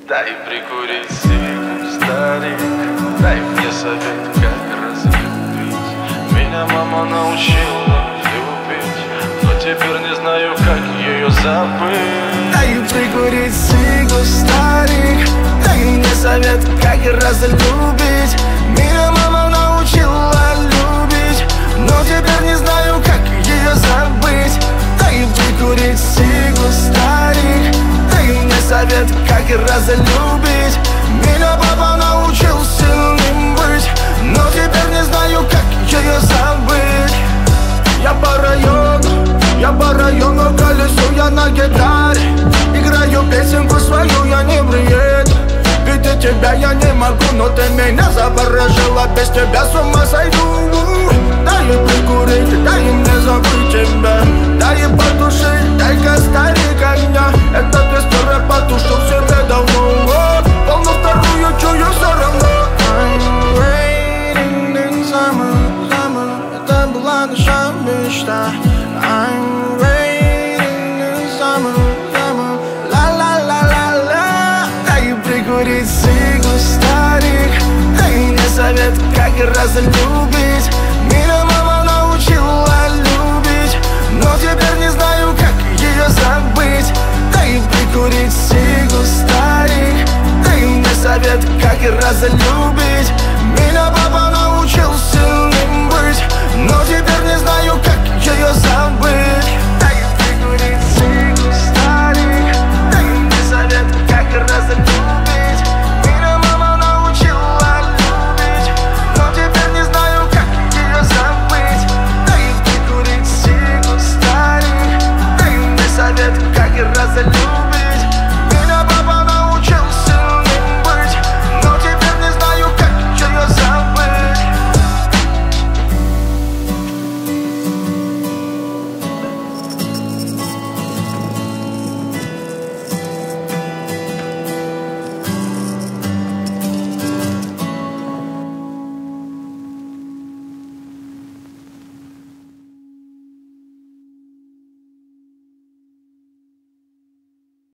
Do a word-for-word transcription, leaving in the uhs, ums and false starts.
Дай прикурить сигару, старик, дай мне совет, как разлюбить. Меня мама научила любить, но теперь не знаю, как ее забыть. Дай прикурить сигару, старик, дай мне совет, как разлюбить. Меня мама научила любить, но теперь не знаю, как ее забыть. Дай прикурить сигару, старик, дай мне совет, как разлюбить. Меня папа научил сильным быть, но теперь не знаю, как ее забыть. Я по району, я по району колесу, я на гитаре. Играю песенку свою, я не приеду. Ведь тебя я не могу, но ты меня заворожила. Без тебя с ума сойду. Дай прикурить, дай мне забыть тебя. Дай потушить, дай-ка старик огня. Этот история потушил себе давно. Полну вторую чую все равно. I'm waiting in summer, summer. Это была наша мечта. I'm waiting in summer, summer. Ла-ла-ла-ла-ла. Дай прикурить сигару, старик, дай мне совет, как разлюбить. Меня мама научила любить, но теперь не знаю, как ее забыть. Дай прикурить сигару, старик, дай мне совет, как разлюбить.